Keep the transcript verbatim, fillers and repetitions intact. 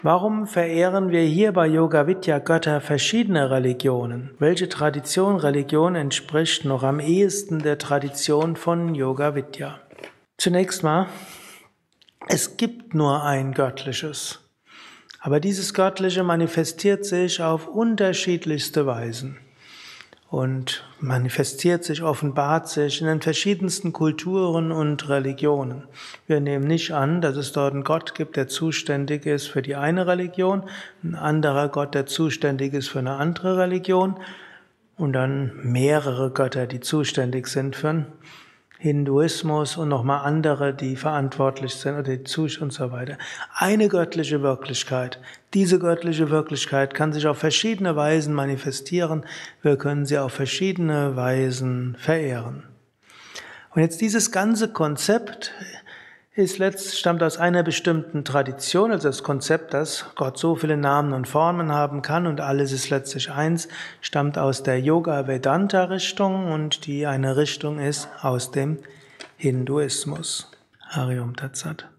Warum verehren wir hier bei Yoga Vidya Götter verschiedener Religionen? Welche Tradition, Religion entspricht noch am ehesten der Tradition von Yoga Vidya? Zunächst mal, es gibt nur ein Göttliches. Aber dieses Göttliche manifestiert sich auf unterschiedlichste Weisen und manifestiert sich, offenbart sich in den verschiedensten Kulturen und Religionen. Wir nehmen nicht an, dass es dort einen Gott gibt, der zuständig ist für die eine Religion, ein anderer Gott, der zuständig ist für eine andere Religion und dann mehrere Götter, die zuständig sind für einen Hinduismus und nochmal andere, die verantwortlich sind oder die Zusch und so weiter. Eine göttliche Wirklichkeit. Diese göttliche Wirklichkeit kann sich auf verschiedene Weisen manifestieren. Wir können sie auf verschiedene Weisen verehren. Und jetzt dieses ganze Konzept ist letzt, stammt aus einer bestimmten Tradition, also das Konzept, dass Gott so viele Namen und Formen haben kann und alles ist letztlich eins, stammt aus der Yoga-Vedanta-Richtung und die eine Richtung ist aus dem Hinduismus. Hari Om Tat Sat.